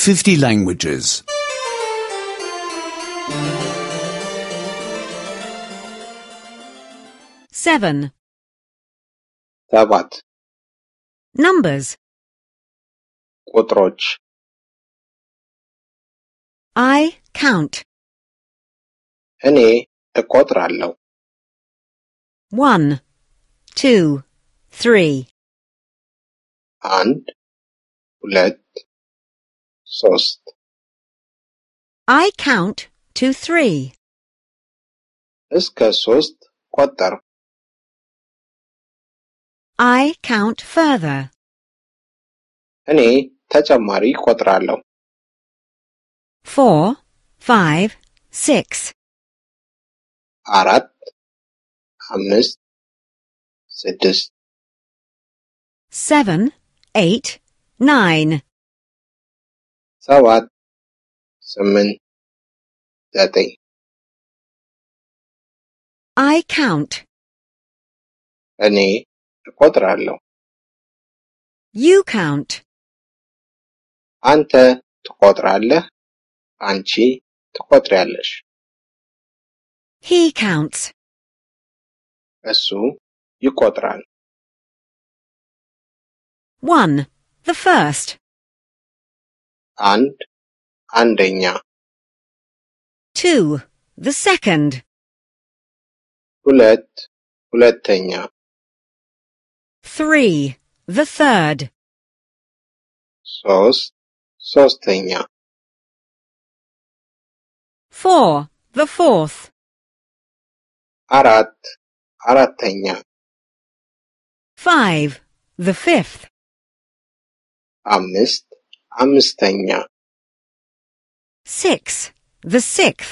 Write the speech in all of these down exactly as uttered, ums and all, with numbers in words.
fifty languages. seven. ሰባት Numbers. ቁጥሮች I count. እኔ እቆጥራለሁ። one, two, three. አንድ ሁለት ሶስት I count to three. እስከ ሶስት ቆጠርኩ። I count further. እኔ ተጨማሪ ቆጥራለሁ። four, five, six. አራት አምስት ስድስት seven, eight, nine. ሰባት ስምንት ዘጠኝ I count. እኔ እቆጥራለሁ። You count. አንተ ትቆጥራለህ፣ አንቺ ትቆጥሪያለሽ። He counts. እሱ ይቆጥራል። one, the first. አንድ አንደኛ two, the second. ሁለት ሁለተኛ three, the third. ሶስት ሶስተኛ four, the fourth. አራት አራተኛ five, the fifth. አምስት አምስተኛ six, the sixth.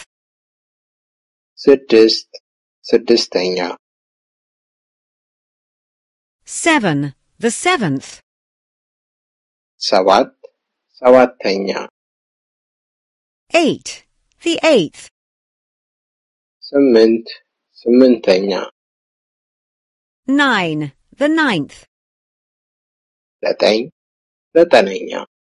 ስድስት ስድስተኛ seven, the seventh. ሰባት ሰባተኛ eight, the eighth. ስምንት ስምንተኛ nine, the ninth. ዘጠኝ ዘጠነኛ